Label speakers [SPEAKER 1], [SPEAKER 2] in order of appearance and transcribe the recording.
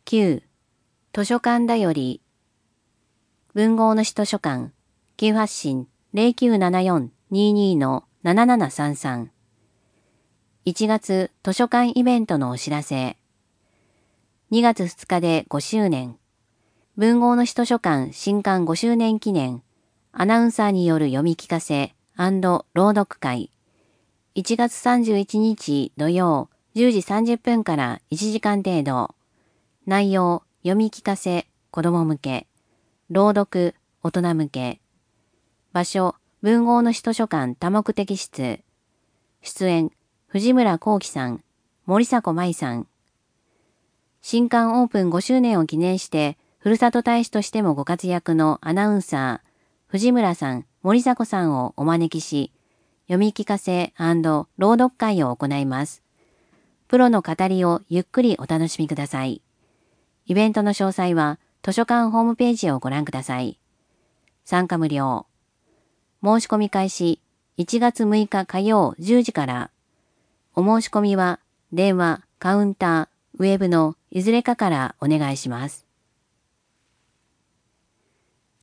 [SPEAKER 1] 9. 図書館だより。文豪の市図書館、急発信 0974-22-7733。1月図書館イベントのお知らせ。2月2日で5周年。文豪の市図書館新刊5周年記念。アナウンサーによる読み聞かせ&朗読会。1月31日土曜10時30分から1時間程度。内容、読み聞かせ、子供向け。朗読、大人向け。場所、文豪の市図書館多目的室。出演、藤村幸喜さん、森迫舞さん。新刊オープン5周年を記念して、ふるさと大使としてもご活躍のアナウンサー、藤村さん、森迫さんをお招きし、読み聞かせ&朗読会を行います。プロの語りをゆっくりお楽しみください。イベントの詳細は図書館ホームページをご覧ください。参加無料。申し込み開始1月6日火曜10時から。お申し込みは電話、カウンター、ウェブのいずれかからお願いします。